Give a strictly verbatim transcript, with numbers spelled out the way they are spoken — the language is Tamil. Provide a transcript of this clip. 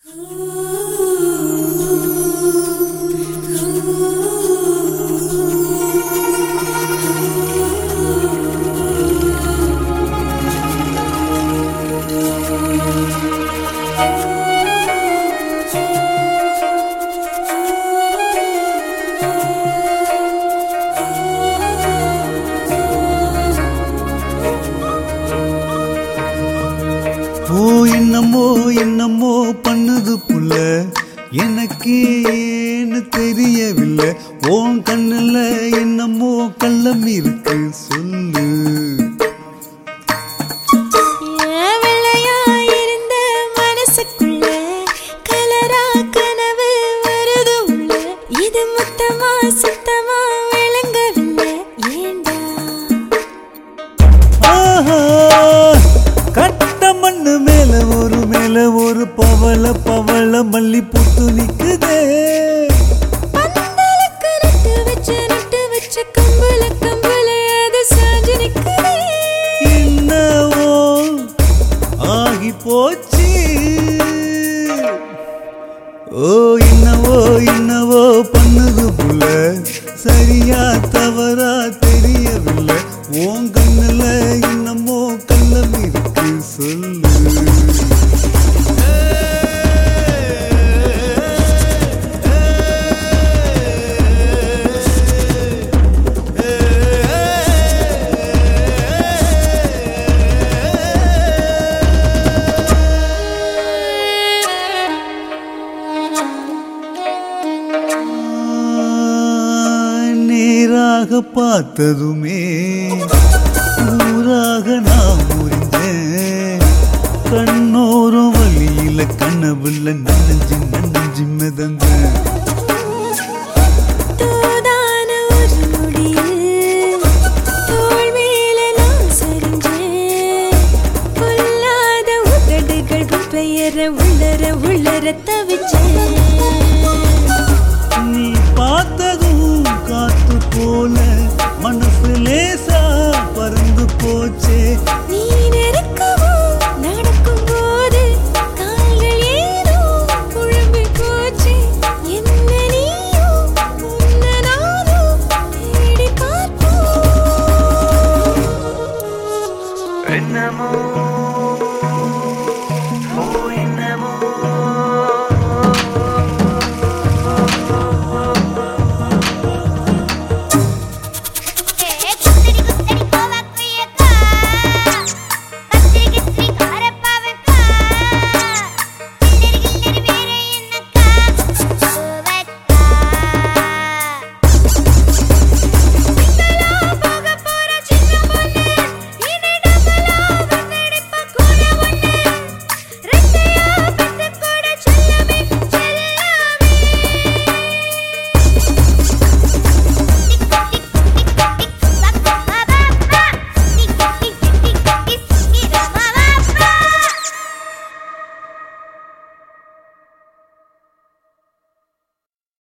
ஓ என்னமோ என்னமோ பண்ணுது புள்ள, எனக்கு ஏன்னு தெரியவில்லை. ஓன் கண்ணுல என்னமோ கள்ளம் இருக்கு சொல்லு. வெள்ளையாயிருந்த மனசுக்குள்ள கலரா கனவு வருது உள்ள. இது முத்தமா சுத்தமா விளங்கவில்லை ஏண்டா. கட்ட மண்ணு மேல ஒரு மேல ஒரு பவள பவள மல்லி பூத்து நிக்குதே. பந்தலுக்கு நட்டு வச்ச நட்டு வச்ச கம்புல கம்புல அது சாஞ்சு நிக்குதே. என்னவோ ஆகி போச்சு. ஓ என்னவோ என்னவோ பண்ணுது புள்ள, சரியா தவறா தெரியவில்லை. உன் கண்ணுல என்னமோ கள்ளம் இருக்கு சொல்லு. நேராக பார்த்ததுமே ஊராக நான் முறிஞ்சேன். கண்ணோரம் வழியில கனவுல நனைஞ்சு நனைஞ்சு மிதந்த. தூதான ஒரு நொடியில் தோள் மேல நான் சரிஞ்சேன். பொல்லாத உதடுகள் உன் பெயர உள்ளர உள்ளர தவிச்சேன். நீ பார்த்ததும் காத்து போல மனசு லேசா பறந்து போச்சே.